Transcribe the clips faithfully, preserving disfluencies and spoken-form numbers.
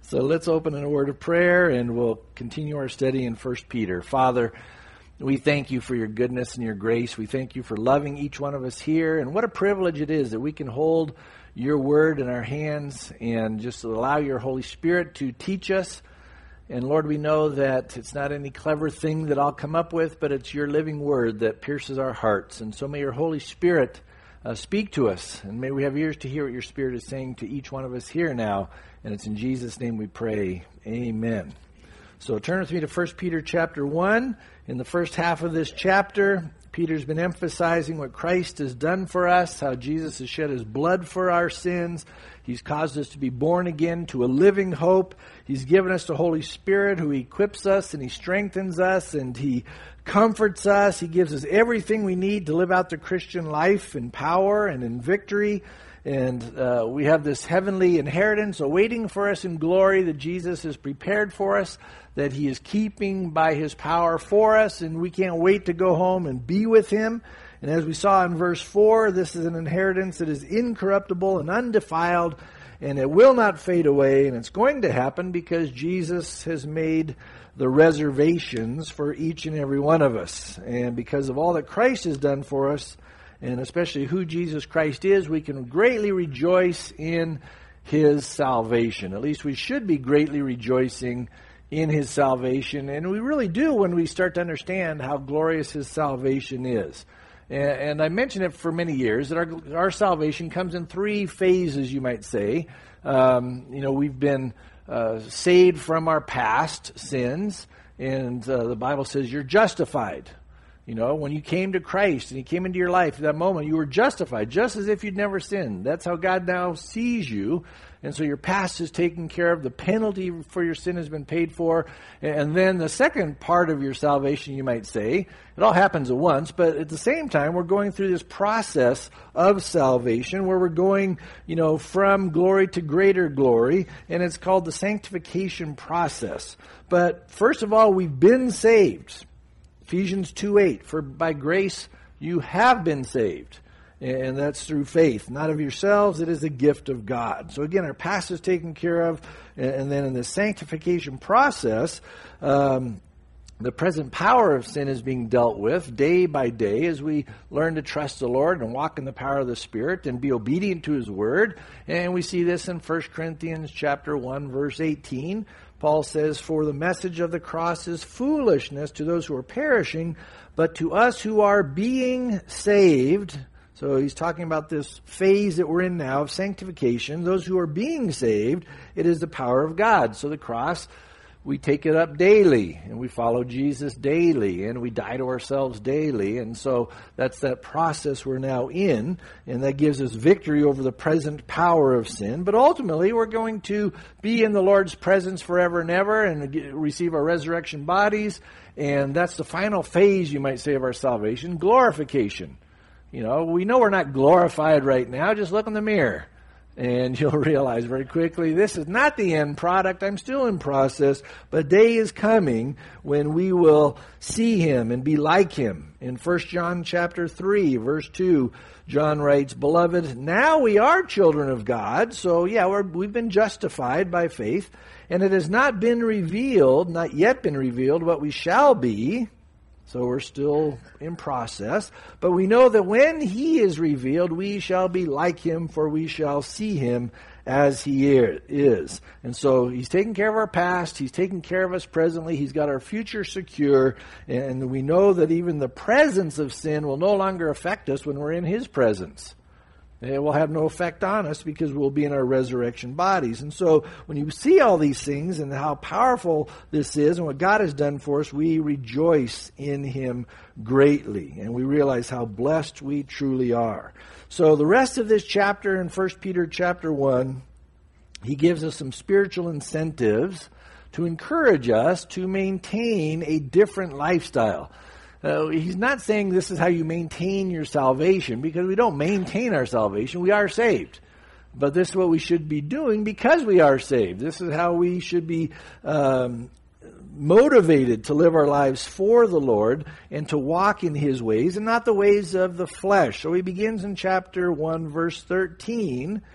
So let's open in a word of prayer, and we'll continue our study in First Peter. Father, we thank you for your goodness and your grace. We thank you for loving each one of us here. And what a privilege it is that we can hold your word in our hands and just allow your Holy Spirit to teach us. And Lord, we know that it's not any clever thing that I'll come up with, but it's your living word that pierces our hearts. And so may your Holy Spirit uh, speak to us. And may we have ears to hear what your Spirit is saying to each one of us here now. And it's in Jesus' name we pray. Amen. So turn with me to First Peter chapter one. In the first half of this chapter, Peter's been emphasizing what Christ has done for us, how Jesus has shed his blood for our sins. He's caused us to be born again to a living hope. He's given us the Holy Spirit who equips us and he strengthens us and he comforts us. He gives us everything we need to live out the Christian life in power and in victory. And uh, we have this heavenly inheritance awaiting for us in glory that Jesus has prepared for us, that he is keeping by his power for us, and we can't wait to go home and be with him. And as we saw in verse four, this is an inheritance that is incorruptible and undefiled, and it will not fade away, and it's going to happen because Jesus has made the reservations for each and every one of us. And because of all that Christ has done for us, and especially who Jesus Christ is, we can greatly rejoice in his salvation. At least we should be greatly rejoicing in his salvation. And we really do when we start to understand how glorious his salvation is. And, and I mentioned it for many years, that our, our salvation comes in three phases, you might say. Um, you know, we've been uh, saved from our past sins, and uh, the Bible says you're justified. You know, when you came to Christ and he came into your life at that moment, you were justified, just as if you'd never sinned. That's how God now sees you. And so your past is taken care of. The penalty for your sin has been paid for. And then the second part of your salvation, you might say, it all happens at once, but at the same time, we're going through this process of salvation where we're going, you know, from glory to greater glory. And it's called the sanctification process. But first of all, we've been saved. Ephesians two eight, for by grace you have been saved. And that's through faith, not of yourselves. It is a gift of God. So again, our past is taken care of. And then in the sanctification process, um, the present power of sin is being dealt with day by day as we learn to trust the Lord and walk in the power of the Spirit and be obedient to his word. And we see this in First Corinthians chapter one, verse eighteen. Paul says, for the message of the cross is foolishness to those who are perishing, but to us who are being saved. So he's talking about this phase that we're in now of sanctification. Those who are being saved, it is the power of God. So the cross, we take it up daily, and we follow Jesus daily, and we die to ourselves daily. And so that's that process we're now in, and that gives us victory over the present power of sin. But ultimately, we're going to be in the Lord's presence forever and ever and receive our resurrection bodies. And that's the final phase, you might say, of our salvation, glorification. You know, we know we're not glorified right now. Just look in the mirror. And you'll realize very quickly, this is not the end product. I'm still in process. But a day is coming when we will see him and be like him. In First John chapter three, verse two, John writes, beloved, now we are children of God. So yeah, we're, we've been justified by faith. And it has not been revealed, not yet been revealed, what we shall be. So we're still in process. But we know that when he is revealed, we shall be like him, for we shall see him as he is. And so he's taking care of our past. He's taking care of us presently. He's got our future secure. And we know that even the presence of sin will no longer affect us when we're in his presence. It will have no effect on us because we'll be in our resurrection bodies. And so when you see all these things and how powerful this is and what God has done for us, we rejoice in him greatly. And we realize how blessed we truly are. So the rest of this chapter in First Peter chapter one, he gives us some spiritual incentives to encourage us to maintain a different lifestyle. Uh, he's not saying this is how you maintain your salvation, because we don't maintain our salvation. We are saved. But this is what we should be doing because we are saved. This is how we should be um, motivated to live our lives for the Lord and to walk in his ways and not the ways of the flesh. So he begins in chapter one, verse thirteen.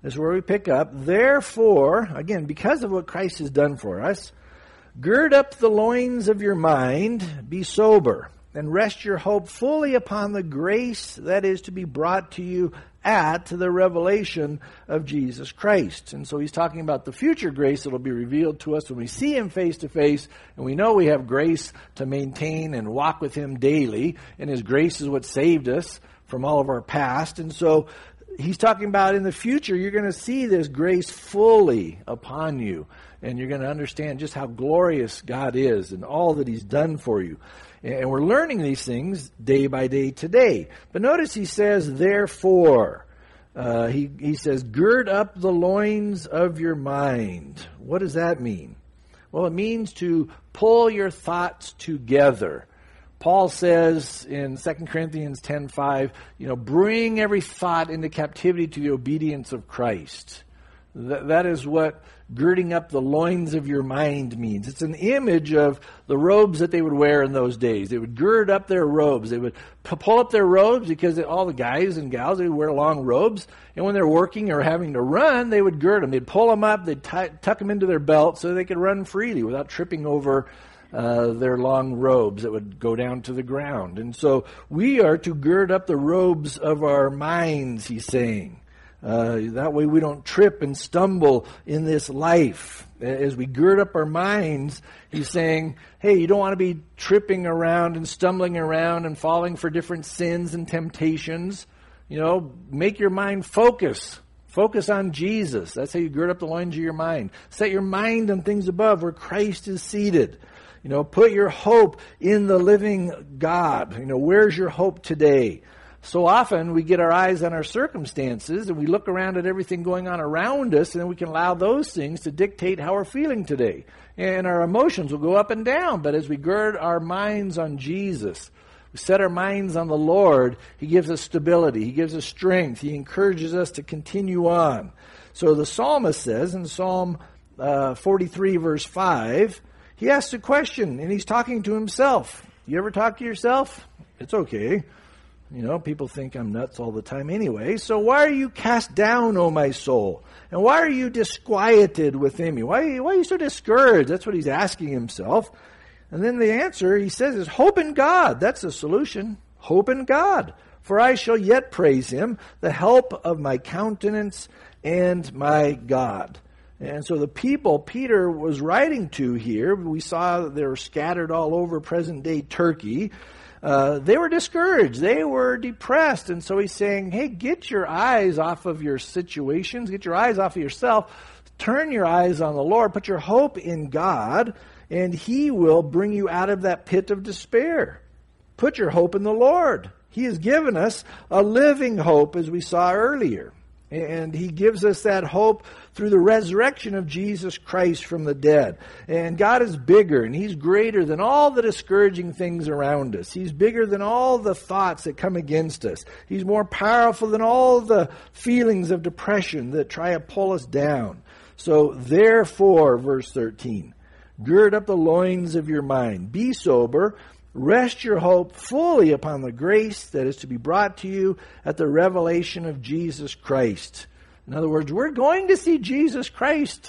This is where we pick up. Therefore, again, because of what Christ has done for us, gird up the loins of your mind, be sober, and rest your hope fully upon the grace that is to be brought to you at the revelation of Jesus Christ. And so he's talking about the future grace that will be revealed to us when we see him face to face, and we know we have grace to maintain and walk with him daily, and his grace is what saved us from all of our past. And so he's talking about in the future, you're going to see this grace fully upon you, and you're going to understand just how glorious God is and all that he's done for you. And we're learning these things day by day today. But notice he says, therefore, uh, he, he says, gird up the loins of your mind. What does that mean? Well, it means to pull your thoughts together. Paul says in Second Corinthians ten five, you know, bring every thought into captivity to the obedience of Christ. That, that is what girding up the loins of your mind means. It's an image of the robes that they would wear in those days. They would gird up their robes. They would p- pull up their robes because all the guys and gals, they would wear long robes. And when they're working or having to run, they would gird them. They'd pull them up. They'd t- tuck them into their belt so they could run freely without tripping over uh, their long robes that would go down to the ground. And so we are to gird up the robes of our minds, he's saying. Uh, that way we don't trip and stumble in this life. As we gird up our minds, he's saying, hey, you don't want to be tripping around and stumbling around and falling for different sins and temptations. You know, make your mind focus. Focus on Jesus. That's how you gird up the loins of your mind. Set your mind on things above where Christ is seated. You know, put your hope in the living God. You know, where's your hope today? So often we get our eyes on our circumstances and we look around at everything going on around us, and then we can allow those things to dictate how we're feeling today. And our emotions will go up and down. But as we gird our minds on Jesus, we set our minds on the Lord, he gives us stability. He gives us strength. He encourages us to continue on. So the psalmist says in Psalm uh, forty-three, verse five, he asks a question, and he's talking to himself. You ever talk to yourself? It's okay. You know, people think I'm nuts all the time anyway. So why are you cast down, O my soul? And why are you disquieted within me? Why, why are you so discouraged? That's what he's asking himself. And then the answer, he says, is hope in God. That's the solution. Hope in God. For I shall yet praise him, the help of my countenance and my God. And so the people Peter was writing to here, we saw that they were scattered all over present-day Turkey. Uh, they were discouraged. They were depressed. And so he's saying, hey, get your eyes off of your situations. Get your eyes off of yourself. Turn your eyes on the Lord. Put your hope in God, and he will bring you out of that pit of despair. Put your hope in the Lord. He has given us a living hope, as we saw earlier. And he gives us that hope through the resurrection of Jesus Christ from the dead. And God is bigger, and he's greater than all the discouraging things around us. He's bigger than all the thoughts that come against us. He's more powerful than all the feelings of depression that try to pull us down. So therefore, verse thirteen, gird up the loins of your mind. Be sober. Rest your hope fully upon the grace that is to be brought to you at the revelation of Jesus Christ. In other words, we're going to see Jesus Christ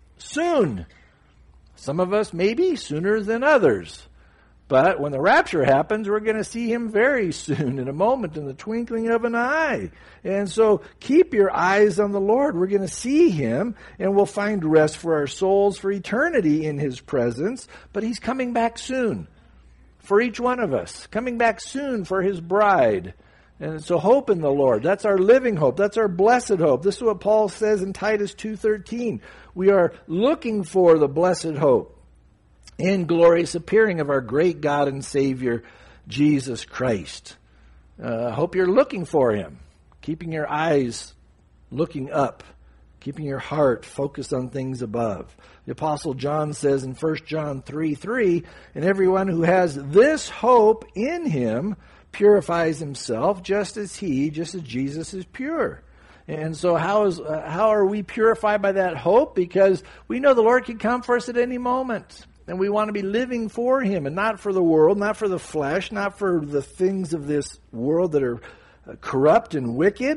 soon. Some of us maybe sooner than others. But when the rapture happens, we're going to see him very soon, in a moment, in the twinkling of an eye. And so keep your eyes on the Lord. We're going to see him, and we'll find rest for our souls for eternity in his presence. But he's coming back soon. For each one of us, coming back soon for his bride. And so hope in the Lord. That's our living hope. That's our blessed hope. This is what Paul says in Titus two thirteen. We are looking for the blessed hope and glorious appearing of our great God and Savior, Jesus Christ. I uh, hope you're looking for him, keeping your eyes looking up, keeping your heart focused on things above. The Apostle John says in First John three three, and everyone who has this hope in him purifies himself just as he, just as Jesus is pure. And so how is uh, how are we purified by that hope? Because we know the Lord can come for us at any moment. And we want to be living for him and not for the world, not for the flesh, not for the things of this world that are corrupt and wicked.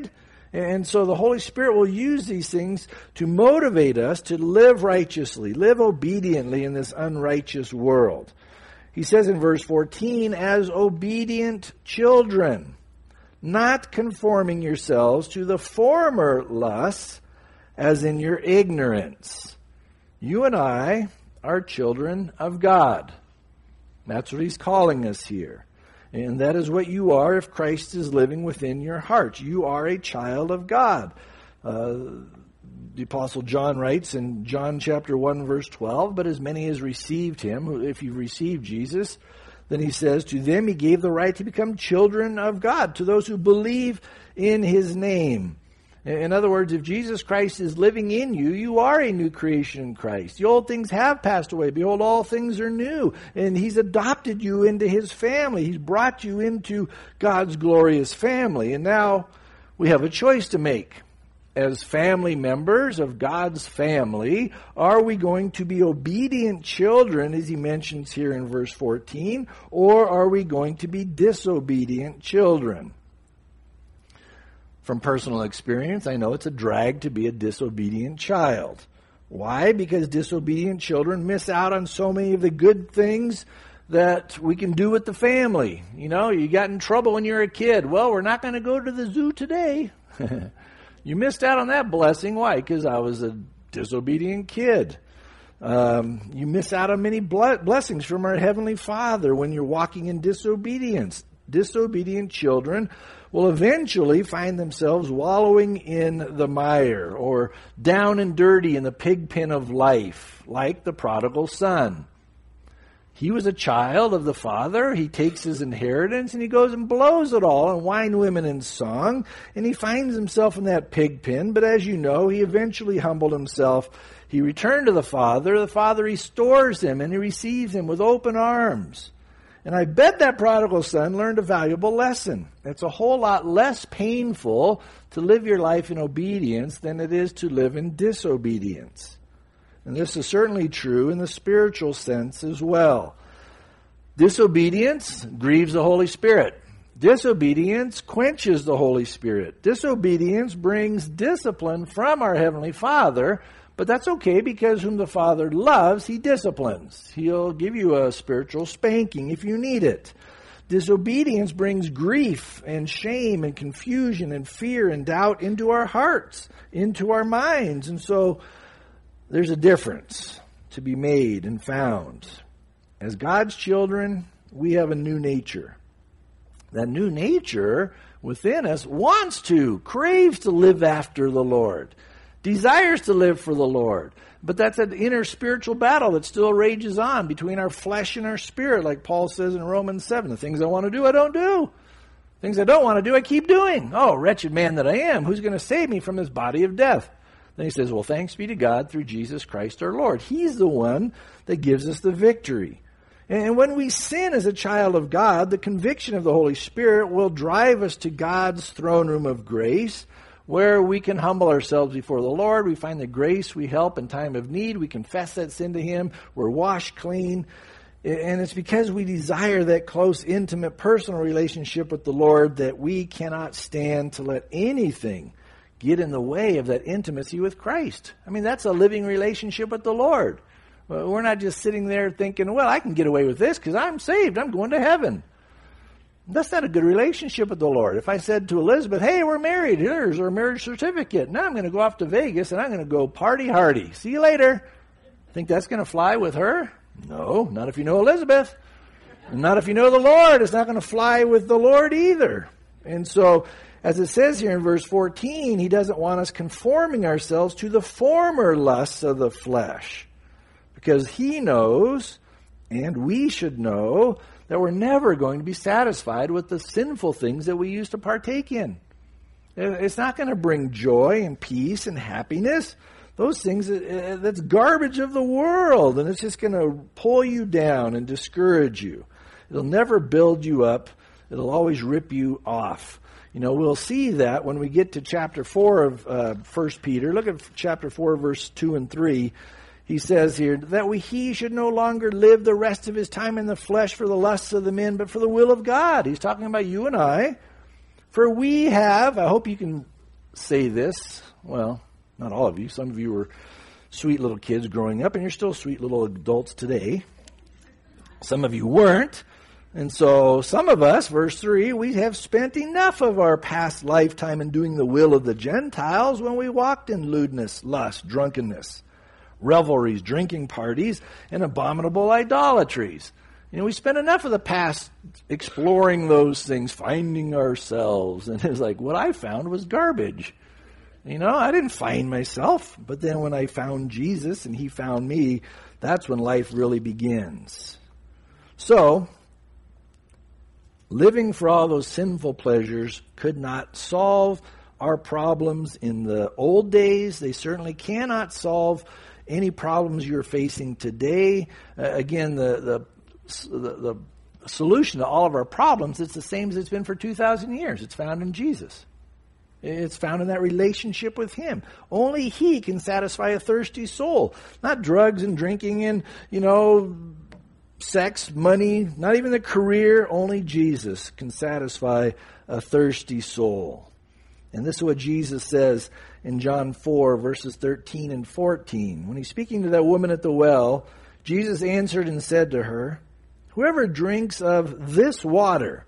And so the Holy Spirit will use these things to motivate us to live righteously, live obediently in this unrighteous world. He says in verse fourteen, as obedient children, not conforming yourselves to the former lusts, as in your ignorance. You and I are children of God. That's what he's calling us here. And that is what you are if Christ is living within your heart. You are a child of God. Uh, the Apostle John writes in John chapter one, verse twelve, but as many as received him, if you received Jesus, then he says, to them he gave the right to become children of God, to those who believe in his name. In other words, if Jesus Christ is living in you, you are a new creation in Christ. The old things have passed away. Behold, all things are new. And he's adopted you into his family. He's brought you into God's glorious family. And now we have a choice to make. As family members of God's family, are we going to be obedient children, as he mentions here in verse fourteen, or are we going to be disobedient children? From personal experience, I know it's a drag to be a disobedient child. Why? Because disobedient children miss out on so many of the good things that we can do with the family. You know, you got in trouble when you were a kid. Well, we're not going to go to the zoo today. You missed out on that blessing. Why? Because I was a disobedient kid. Um, you miss out on many blessings from our Heavenly Father when you're walking in disobedience. Disobedient children will eventually find themselves wallowing in the mire or down and dirty in the pig pen of life, like the prodigal son. He was a child of the father. He takes his inheritance and he goes and blows it all on wine, women, and song. And he finds himself in that pig pen. But as you know, he eventually humbled himself. He returned to the father. The father restores him and he receives him with open arms. And I bet that prodigal son learned a valuable lesson. It's a whole lot less painful to live your life in obedience than it is to live in disobedience. And this is certainly true in the spiritual sense as well. Disobedience grieves the Holy Spirit. Disobedience quenches the Holy Spirit. Disobedience brings discipline from our Heavenly Father. But that's okay, because whom the Father loves, he disciplines. He'll give you a spiritual spanking if you need it. Disobedience brings grief and shame and confusion and fear and doubt into our hearts, into our minds. And so there's a difference to be made and found. As God's children, we have a new nature. That new nature within us wants to, craves to live after the Lord. Desires to live for the Lord. But that's an inner spiritual battle that still rages on between our flesh and our spirit, like Paul says in Romans seven. The things I want to do, I don't do. Things I don't want to do, I keep doing. Oh, wretched man that I am, who's going to save me from this body of death? Then he says, well, thanks be to God through Jesus Christ our Lord. He's the one that gives us the victory. And when we sin as a child of God, the conviction of the Holy Spirit will drive us to God's throne room of grace, where we can humble ourselves before the Lord. We find the grace, we help in time of need. We confess that sin to him. We're washed clean. And it's because we desire that close, intimate, personal relationship with the Lord that we cannot stand to let anything get in the way of that intimacy with Christ. I mean, that's a living relationship with the Lord. We're not just sitting there thinking, well, I can get away with this because I'm saved. I'm going to heaven. That's not a good relationship with the Lord. If I said to Elizabeth, hey, we're married, here's our marriage certificate. Now I'm going to go off to Vegas and I'm going to go party hardy. See you later. Think that's going to fly with her? No, not if you know Elizabeth. And not if you know the Lord. It's not going to fly with the Lord either. And so, as it says here in verse fourteen, he doesn't want us conforming ourselves to the former lusts of the flesh. Because he knows, and we should know, that we're never going to be satisfied with the sinful things that we used to partake in. It's not going to bring joy and peace and happiness. Those things, that's garbage of the world, and it's just going to pull you down and discourage you. It'll never build you up. It'll always rip you off. You know, we'll see that when we get to chapter four of uh, First Peter. Look at chapter four, verse two and three. He says here, that we, he should no longer live the rest of his time in the flesh for the lusts of the men, but for the will of God. He's talking about you and I. For we have, I hope you can say this. Well, not all of you. Some of you were sweet little kids growing up, and you're still sweet little adults today. Some of you weren't. And so some of us, verse three, we have spent enough of our past lifetime in doing the will of the Gentiles when we walked in lewdness, lust, drunkenness, revelries, drinking parties, and abominable idolatries. You know, we spent enough of the past exploring those things, finding ourselves. And it's like, what I found was garbage. You know, I didn't find myself. But then when I found Jesus and he found me, that's when life really begins. So, living for all those sinful pleasures could not solve our problems in the old days. They certainly cannot solve any problems you're facing today. Uh, again, the, the The, the solution to all of our problems, it's the same as it's been for two thousand years. It's found in Jesus. It's found in that relationship with him. Only he can satisfy a thirsty soul. Not drugs and drinking and, you know, sex, money, not even the career. Only Jesus can satisfy a thirsty soul. And this is what Jesus says in John four, verses thirteen and fourteen. When he's speaking to that woman at the well, Jesus answered and said to her, "Whoever drinks of this water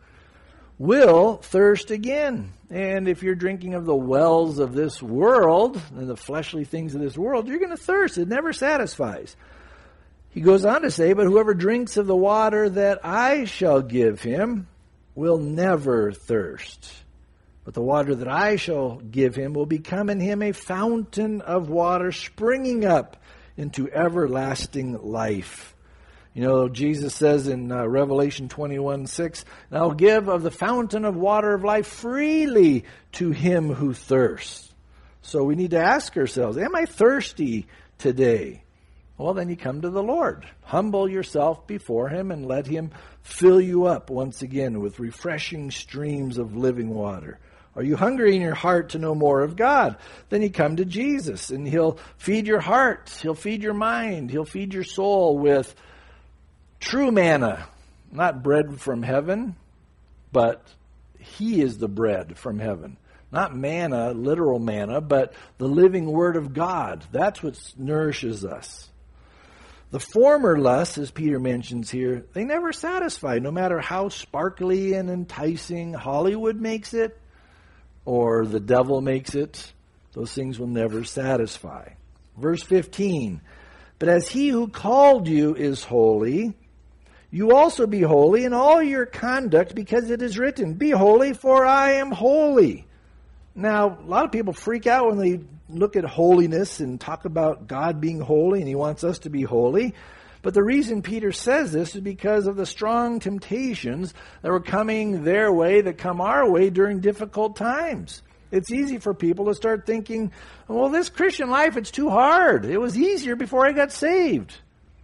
will thirst again. And if you're drinking of the wells of this world and the fleshly things of this world, you're going to thirst. It never satisfies." He goes on to say, "But whoever drinks of the water that I shall give him will never thirst. But the water that I shall give him will become in him a fountain of water springing up into everlasting life." You know, Jesus says in uh, Revelation twenty-one six, "And I'll give of the fountain of water of life freely to him who thirsts." So we need to ask ourselves, am I thirsty today? Well, then you come to the Lord. Humble yourself before him and let him fill you up once again with refreshing streams of living water. Are you hungry in your heart to know more of God? Then you come to Jesus and he'll feed your heart. He'll feed your mind. He'll feed your soul with true manna, not bread from heaven, but he is the bread from heaven. Not manna, literal manna, but the living word of God. That's what nourishes us. The former lusts, as Peter mentions here, they never satisfy, no matter how sparkly and enticing Hollywood makes it or the devil makes it. Those things will never satisfy. Verse fifteen, "But as he who called you is holy, you also be holy in all your conduct, because it is written, 'Be holy, for I am holy.'" Now, a lot of people freak out when they look at holiness and talk about God being holy, and he wants us to be holy. But the reason Peter says this is because of the strong temptations that were coming their way, that come our way during difficult times. It's easy for people to start thinking, well, this Christian life, it's too hard. It was easier before I got saved.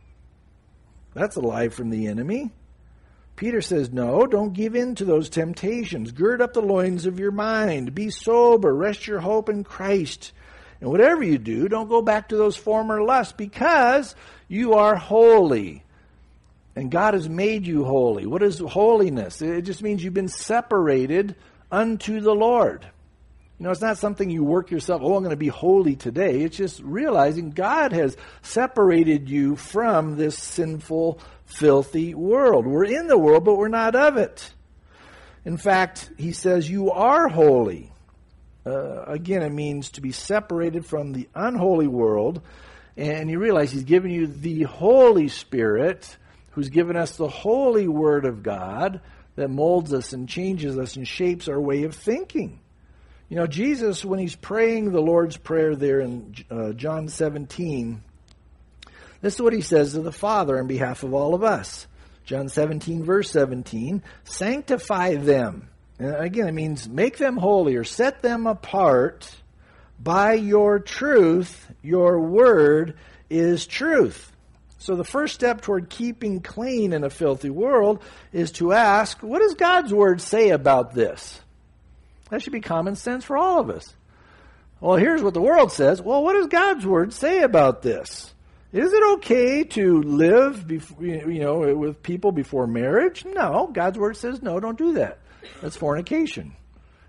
That's a lie from the enemy. Peter says, no, don't give in to those temptations. Gird up the loins of your mind. Be sober. Rest your hope in Christ. And whatever you do, don't go back to those former lusts, because you are holy. And God has made you holy. What is holiness? It just means you've been separated unto the Lord. You know, it's not something you work yourself, oh, I'm going to be holy today. It's just realizing God has separated you from this sinful, filthy world. We're in the world, but we're not of it. In fact, he says you are holy. Uh, again, it means to be separated from the unholy world. And you realize he's given you the Holy Spirit, who's given us the holy Word of God that molds us and changes us and shapes our way of thinking. You know, Jesus, when he's praying the Lord's Prayer there in uh, John seventeen, this is what he says to the Father on behalf of all of us. John seventeen, verse seventeen, "Sanctify them." And again, it means make them holy or set them apart by your truth. Your word is truth. So the first step toward keeping clean in a filthy world is to ask, what does God's word say about this? That should be common sense for all of us. Well, here's what the world says. Well, what does God's word say about this? Is it okay to live before, you know, with people before marriage? No, God's word says no, don't do that. That's fornication. Is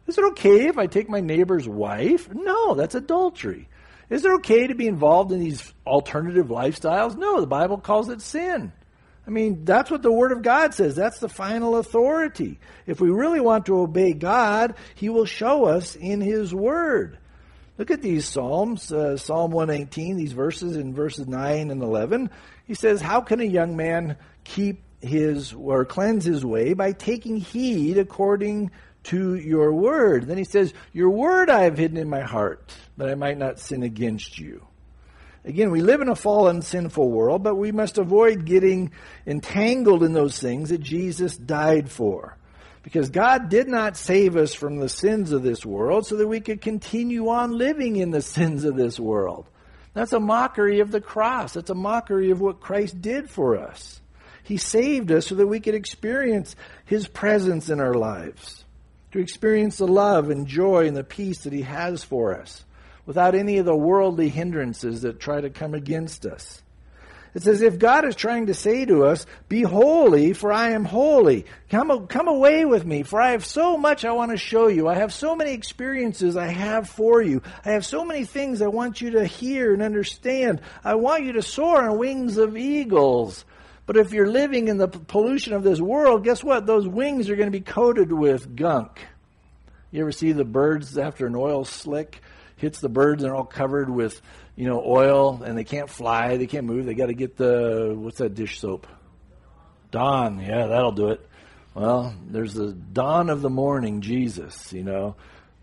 Is it okay if I take my neighbor's wife? No, that's adultery. Is it okay to be involved in these alternative lifestyles? No, the Bible calls it sin. I mean, that's what the Word of God says. That's the final authority. If we really want to obey God, He will show us in His Word. Look at these Psalms, uh, Psalm one eighteen, these verses in verses nine and eleven. He says, how can a young man keep his or cleanse his way? By taking heed according to your word. Then he says, your word I have hidden in my heart, that I might not sin against you. Again, we live in a fallen, sinful world, but we must avoid getting entangled in those things that Jesus died for. Because God did not save us from the sins of this world so that we could continue on living in the sins of this world. That's a mockery of the cross. That's a mockery of what Christ did for us. He saved us so that we could experience His presence in our lives, to experience the love and joy and the peace that He has for us, without any of the worldly hindrances that try to come against us. It's as if God is trying to say to us, be holy, for I am holy. Come, come away with me, for I have so much I want to show you. I have so many experiences I have for you. I have so many things I want you to hear and understand. I want you to soar on wings of eagles. But if you're living in the pollution of this world, guess what? Those wings are going to be coated with gunk. You ever see the birds after an oil slick hits the birds and they're all covered with, you know, oil, and they can't fly, they can't move. They got to get the, what's that dish soap? Dawn. Yeah, that'll do it. Well, there's the dawn of the morning, Jesus, you know.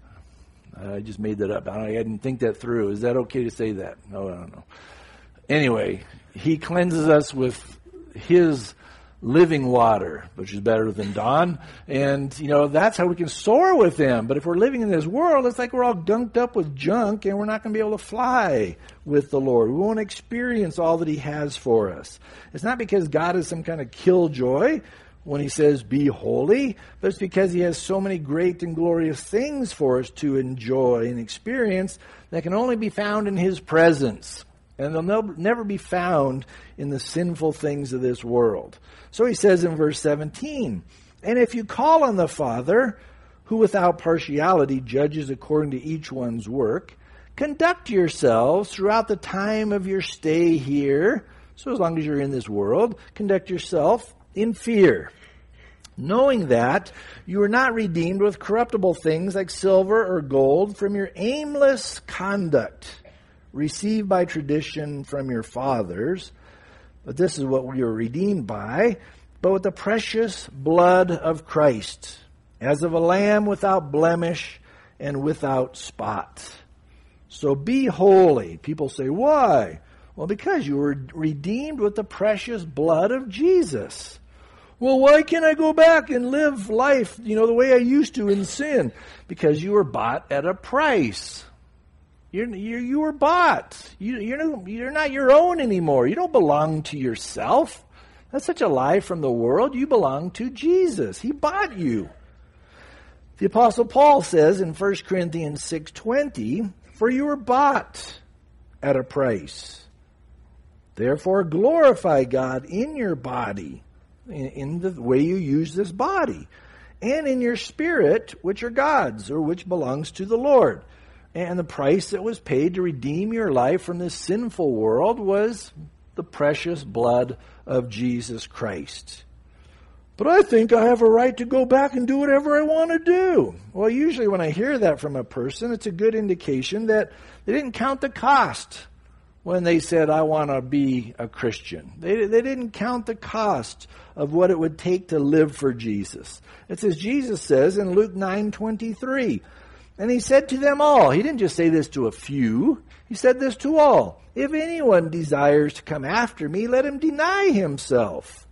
I just made that up. I didn't think that through. Is that okay to say that? No, I don't know. Anyway, He cleanses us with His living water, which is better than dawn. And, you know, that's how we can soar with Him. But if we're living in this world, it's like we're all gunked up with junk and we're not going to be able to fly with the Lord. We won't experience all that He has for us. It's not because God is some kind of killjoy when He says, be holy, but it's because He has so many great and glorious things for us to enjoy and experience that can only be found in His presence. And they'll never be found in the sinful things of this world. So He says in verse seventeen, and if you call on the Father, who without partiality judges according to each one's work, conduct yourselves throughout the time of your stay here, so as long as you're in this world, conduct yourself in fear, knowing that you are not redeemed with corruptible things like silver or gold from your aimless conduct received by tradition from your fathers, but this is what we are redeemed by, but with the precious blood of Christ, as of a lamb without blemish and without spot. So be holy. People say, why? Well, because you were redeemed with the precious blood of Jesus. Well, why can't I go back and live life, you know, the way I used to in sin? Because you were bought at a price. You're, you're, you were bought. You, you're, you're not your own anymore. You don't belong to yourself. That's such a lie from the world. You belong to Jesus. He bought you. The Apostle Paul says in First Corinthians six twenty, for you were bought at a price. Therefore glorify God in your body, in, in the way you use this body, and in your spirit, which are God's, or which belongs to the Lord. And the price that was paid to redeem your life from this sinful world was the precious blood of Jesus Christ. But I think I have a right to go back and do whatever I want to do. Well, usually when I hear that from a person, it's a good indication that they didn't count the cost when they said, I want to be a Christian. They, they didn't count the cost of what it would take to live for Jesus. It's as Jesus says in Luke nine twenty-three, and He said to them all, He didn't just say this to a few, He said this to all, if anyone desires to come after me, let him deny himself.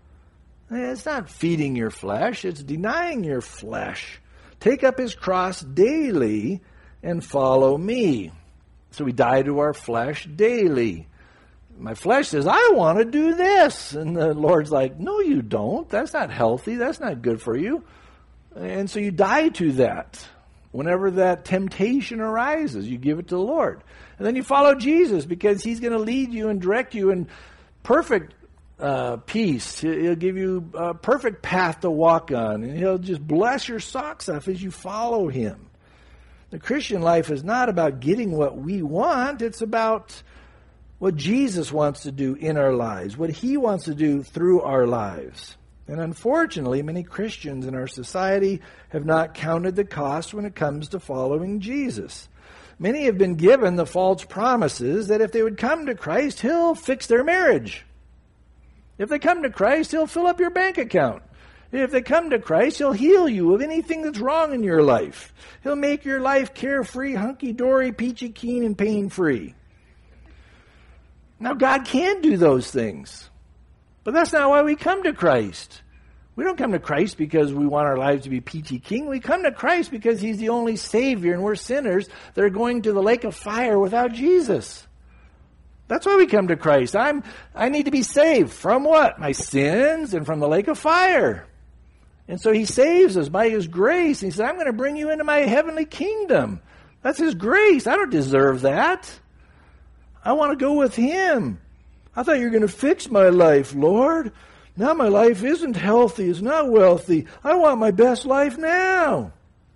It's not feeding your flesh, it's denying your flesh. Take up his cross daily and follow me. So we die to our flesh daily. My flesh says, I want to do this. And the Lord's like, no, you don't. That's not healthy. That's not good for you. And so you die to that. Whenever that temptation arises, you give it to the Lord. And then you follow Jesus because He's going to lead you and direct you in perfect uh, peace. He'll give you a perfect path to walk on. And He'll just bless your socks off as you follow Him. The Christian life is not about getting what we want. It's about what Jesus wants to do in our lives, what He wants to do through our lives. And unfortunately, many Christians in our society have not counted the cost when it comes to following Jesus. Many have been given the false promises that if they would come to Christ, He'll fix their marriage. If they come to Christ, He'll fill up your bank account. If they come to Christ, He'll heal you of anything that's wrong in your life. He'll make your life carefree, hunky-dory, peachy keen, and pain-free. Now, God can do those things. But that's not why we come to Christ. We don't come to Christ because we want our lives to be peachy keen. We come to Christ because He's the only Savior, and we're sinners that are going to the lake of fire without Jesus. That's why we come to Christ. I'm, I need to be saved from what? My sins and from the lake of fire. And so He saves us by His grace. He says, I'm going to bring you into my heavenly kingdom. That's His grace. I don't deserve that. I want to go with Him. I thought you were going to fix my life, Lord. Now my life isn't healthy. It's not wealthy. I want my best life now.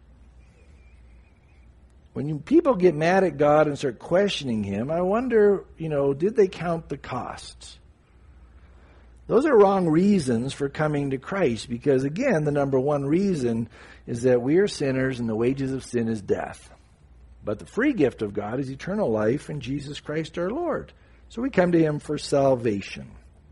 When you, people get mad at God and start questioning Him, I wonder, you know, did they count the costs? Those are wrong reasons for coming to Christ because, again, the number one reason is that we are sinners and the wages of sin is death. But the free gift of God is eternal life in Jesus Christ our Lord. So we come to Him for salvation.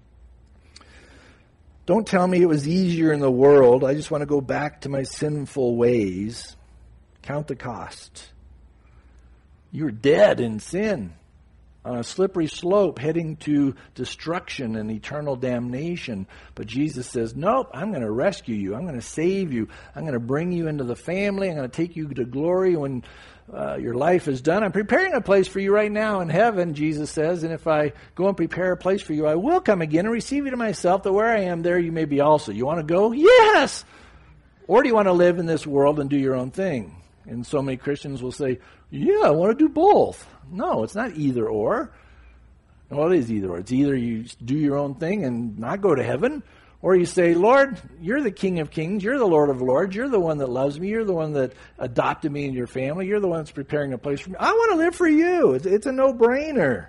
Don't tell me it was easier in the world. I just want to go back to my sinful ways. Count the cost. You're dead in sin, on a slippery slope heading to destruction and eternal damnation. But Jesus says, nope, I'm going to rescue you. I'm going to save you. I'm going to bring you into the family. I'm going to take you to glory when uh, your life is done. I'm preparing a place for you right now in heaven, Jesus says. And if I go and prepare a place for you, I will come again and receive you to myself, that where I am, there you may be also. You want to go? Yes! Or do you want to live in this world and do your own thing? And so many Christians will say, yeah, I want to do both. No, it's not either or. Well, it is either or. It's either you do your own thing and not go to heaven, or you say, Lord, you're the King of Kings. You're the Lord of Lords. You're the one that loves me. You're the one that adopted me in your family. You're the one that's preparing a place for me. I want to live for you. It's, it's a no-brainer.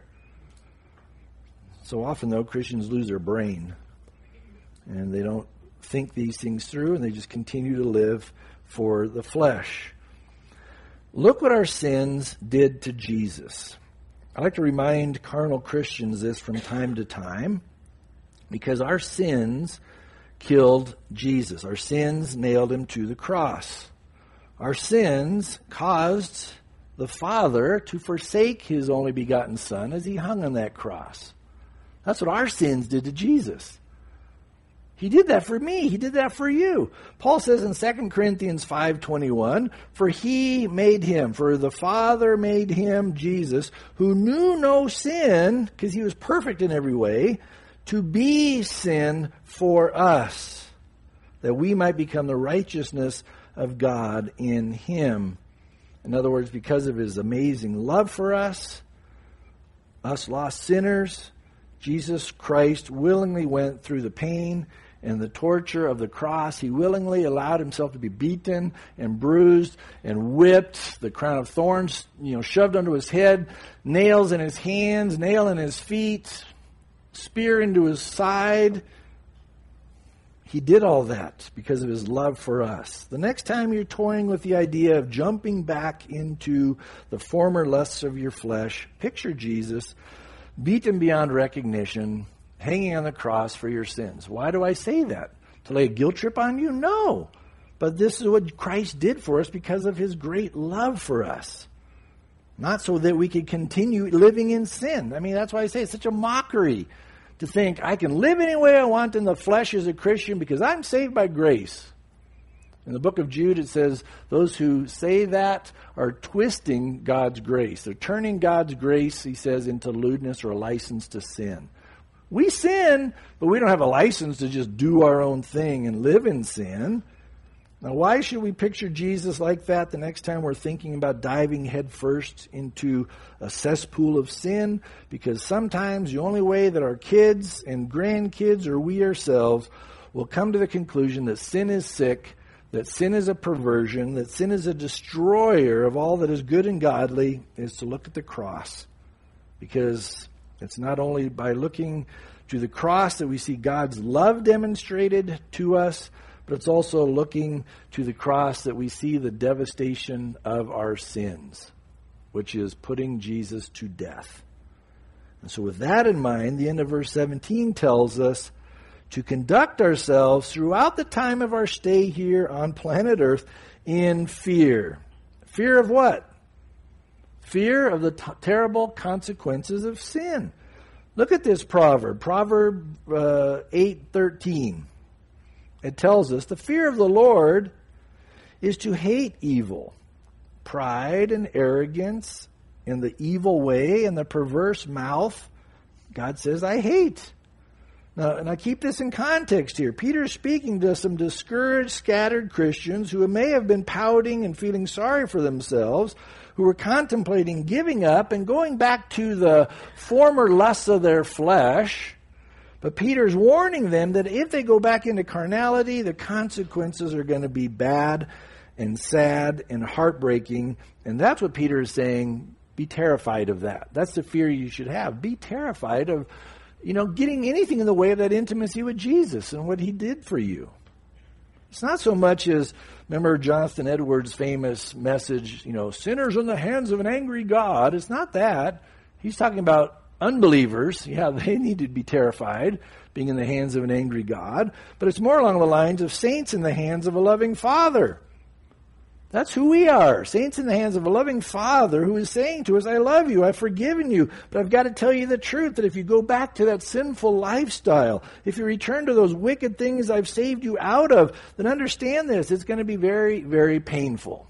So often, though, Christians lose their brain, and they don't think these things through, and they just continue to live for the flesh. Look what our sins did to Jesus. I like to remind carnal Christians this from time to time because our sins killed Jesus. Our sins nailed Him to the cross. Our sins caused the Father to forsake His only begotten Son as He hung on that cross. That's what our sins did to Jesus. He did that for me. He did that for you. Paul says in Second Corinthians five twenty-one, for He made Him, for the Father made Him, Jesus, who knew no sin, because He was perfect in every way, to be sin for us, that we might become the righteousness of God in Him. In other words, because of His amazing love for us, us lost sinners, Jesus Christ willingly went through the pain and the torture of the cross. He willingly allowed Himself to be beaten and bruised and whipped, the crown of thorns, you know, shoved onto His head, nails in His hands, nail in His feet, spear into His side. He did all that because of His love for us. The next time you're toying with the idea of jumping back into the former lusts of your flesh, picture Jesus, beaten beyond recognition, hanging on the cross for your sins. Why do I say that? To lay a guilt trip on you? No. But this is what Christ did for us because of His great love for us. Not so that we could continue living in sin. I mean, that's why I say it's such a mockery to think I can live any way I want in the flesh as a Christian because I'm saved by grace. In the book of Jude, it says those who say that are twisting God's grace. They're turning God's grace, he says, into lewdness or a license to sin. We sin, but we don't have a license to just do our own thing and live in sin. Now, why should we picture Jesus like that the next time we're thinking about diving headfirst into a cesspool of sin? Because sometimes the only way that our kids and grandkids or we ourselves will come to the conclusion that sin is sick, that sin is a perversion, that sin is a destroyer of all that is good and godly, is to look at the cross. Because it's not only by looking to the cross that we see God's love demonstrated to us, but it's also looking to the cross that we see the devastation of our sins, which is putting Jesus to death. And so with that in mind, the end of verse seventeen tells us to conduct ourselves throughout the time of our stay here on planet Earth in fear. Fear of what? Fear of the t- terrible consequences of sin. Look at this proverb, Proverb uh, eight thirteen. It tells us the fear of the Lord is to hate evil, pride and arrogance, and the evil way and the perverse mouth. God says, I hate. Now, and I keep this in context here. Peter is speaking to some discouraged, scattered Christians who may have been pouting and feeling sorry for themselves, who were contemplating giving up and going back to the former lusts of their flesh. But Peter's warning them that if they go back into carnality, the consequences are going to be bad and sad and heartbreaking. And that's what Peter is saying. Be terrified of that. That's the fear you should have. Be terrified of, you know, getting anything in the way of that intimacy with Jesus and what he did for you. It's not so much as, remember Jonathan Edwards' famous message, you know, sinners in the hands of an angry God. It's not that. He's talking about unbelievers. Yeah, they need to be terrified, being in the hands of an angry God. But it's more along the lines of saints in the hands of a loving Father. That's who we are. Saints in the hands of a loving Father who is saying to us, I love you, I've forgiven you, but I've got to tell you the truth that if you go back to that sinful lifestyle, if you return to those wicked things I've saved you out of, then understand this, it's going to be very, very painful.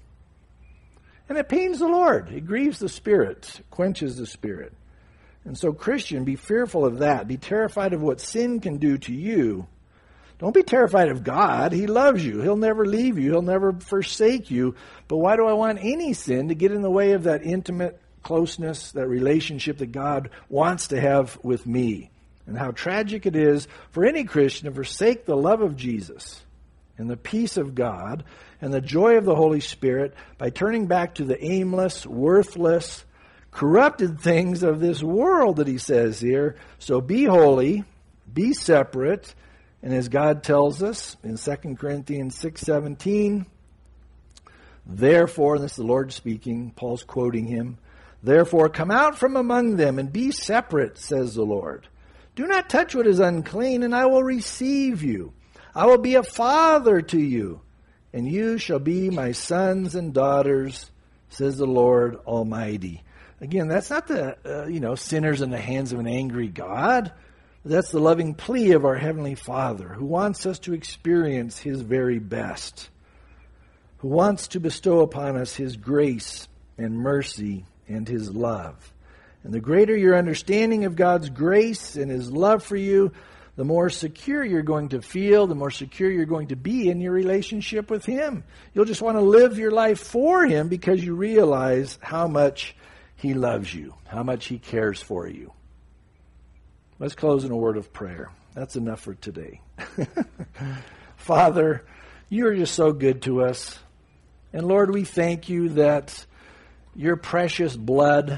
And it pains the Lord. It grieves the Spirit, quenches the Spirit. And so, Christian, be fearful of that. Be terrified of what sin can do to you. Don't be terrified of God. He loves you. He'll never leave you. He'll never forsake you. But why do I want any sin to get in the way of that intimate closeness, that relationship that God wants to have with me? And how tragic it is for any Christian to forsake the love of Jesus and the peace of God and the joy of the Holy Spirit by turning back to the aimless, worthless, corrupted things of this world that he says here. So be holy, be separate, and as God tells us in Second Corinthians six seventeen, therefore, and this is the Lord speaking, Paul's quoting him, therefore come out from among them and be separate, says the Lord. Do not touch what is unclean, and I will receive you. I will be a father to you, and you shall be my sons and daughters, says the Lord Almighty. Again, that's not the, uh, you know, sinners in the hands of an angry God. That's the loving plea of our Heavenly Father, who wants us to experience His very best, who wants to bestow upon us His grace and mercy and His love. And the greater your understanding of God's grace and His love for you, the more secure you're going to feel, the more secure you're going to be in your relationship with Him. You'll just want to live your life for Him because you realize how much He loves you, how much He cares for you. Let's close in a word of prayer. That's enough for today. Father, you are just so good to us. And Lord, we thank you that your precious blood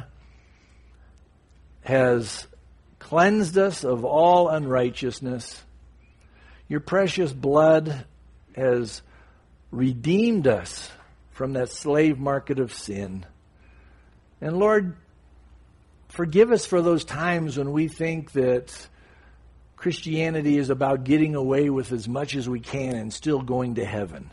has cleansed us of all unrighteousness. Your precious blood has redeemed us from that slave market of sin. And Lord, forgive us for those times when we think that Christianity is about getting away with as much as we can and still going to heaven.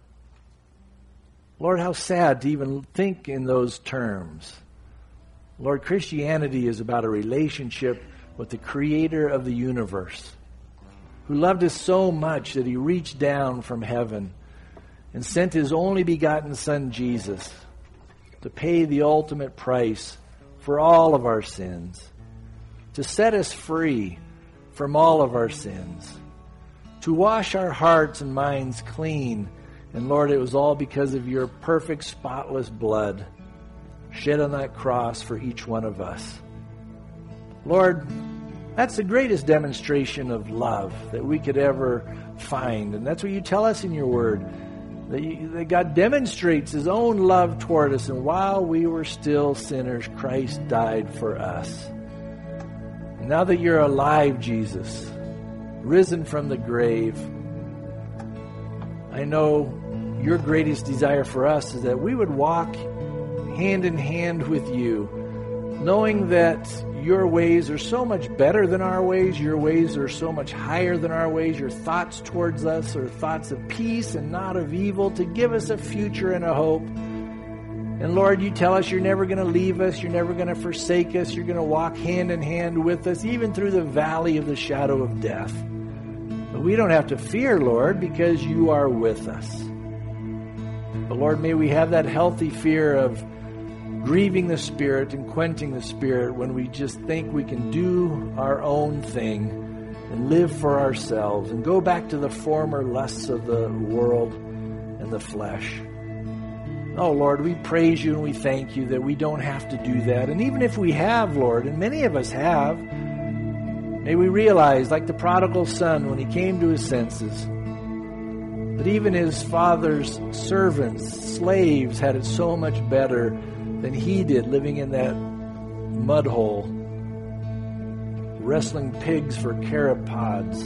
Lord, how sad to even think in those terms. Lord, Christianity is about a relationship with the Creator of the universe, who loved us so much that He reached down from heaven and sent His only begotten Son, Jesus, to pay the ultimate price for all of our sins, to set us free from all of our sins, to wash our hearts and minds clean And Lord, it was all because of your perfect, spotless blood shed on that cross for each one of us. Lord, that's the greatest demonstration of love that we could ever find. And that's what you tell us in your word, that, you, that God demonstrates his own love toward us. And while we were still sinners, Christ died for us. And now that you're alive, Jesus, risen from the grave, I know your greatest desire for us is that we would walk hand in hand with you, knowing that your ways are so much better than our ways. Your ways are so much higher than our ways. Your thoughts towards us are thoughts of peace and not of evil, to give us a future and a hope. And Lord, you tell us you're never going to leave us. You're never going to forsake us. You're going to walk hand in hand with us, even through the valley of the shadow of death. But we don't have to fear, Lord, because you are with us. But Lord, may we have that healthy fear of grieving the Spirit and quenching the Spirit when we just think we can do our own thing and live for ourselves and go back to the former lusts of the world and the flesh. Oh, Lord, we praise you and we thank you that we don't have to do that. And even if we have, Lord, and many of us have, may we realize, like the prodigal son when he came to his senses, that even his father's servants, slaves, had it so much better than he did, living in that mud hole, wrestling pigs for carrot pods.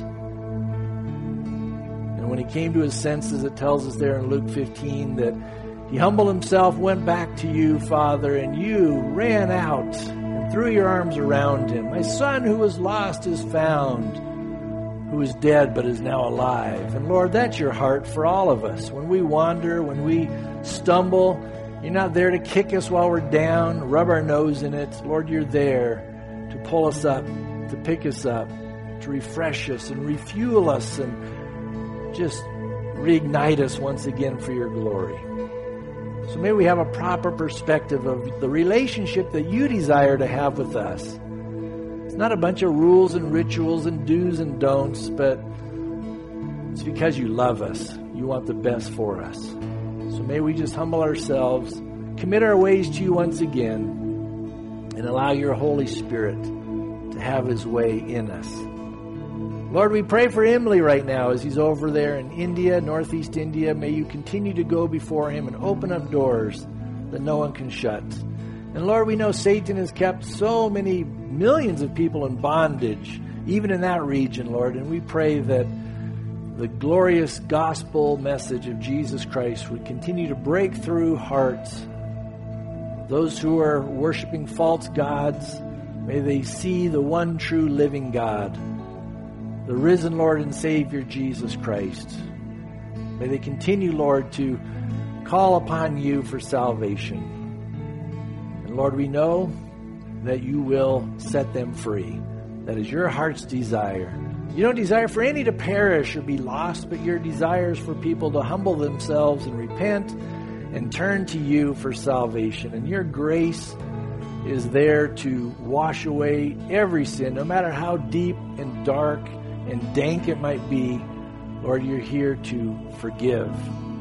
And when he came to his senses, it tells us there in Luke fifteen that he humbled himself, went back to you, Father, and you ran out and threw your arms around him. My son who was lost is found, who is dead but is now alive. And Lord, that's your heart for all of us. When we wander, when we stumble, you're not there to kick us while we're down, rub our nose in it. Lord, you're there to pull us up, to pick us up, to refresh us and refuel us and just reignite us once again for your glory. So may we have a proper perspective of the relationship that you desire to have with us. It's not a bunch of rules and rituals and do's and don'ts, but it's because you love us. You want the best for us. So may we just humble ourselves, commit our ways to you once again, and allow your Holy Spirit to have his way in us. Lord, we pray for Emily right now as he's over there in India, Northeast India. May you continue to go before him and open up doors that no one can shut. And Lord, we know Satan has kept so many millions of people in bondage, even in that region, Lord. And we pray that the glorious gospel message of Jesus Christ would continue to break through hearts. Those who are worshiping false gods, may they see the one true living God, the risen Lord and Savior Jesus Christ. May they continue, Lord, to call upon you for salvation. And Lord, we know that you will set them free. That is your heart's desire. You don't desire for any to perish or be lost, but your desire is for people to humble themselves and repent and turn to you for salvation. And your grace is there to wash away every sin, no matter how deep and dark and dank it might be. Lord, you're here to forgive,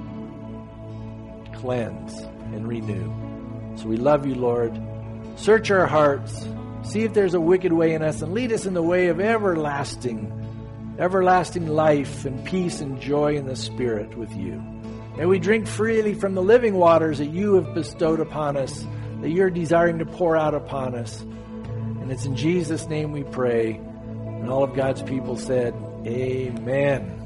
cleanse, and renew. So we love you, Lord. Search our hearts. See if there's a wicked way in us and lead us in the way of everlasting, everlasting life and peace and joy in the Spirit with you. May we drink freely from the living waters that you have bestowed upon us, that you're desiring to pour out upon us. And it's in Jesus' name we pray. And all of God's people said, amen.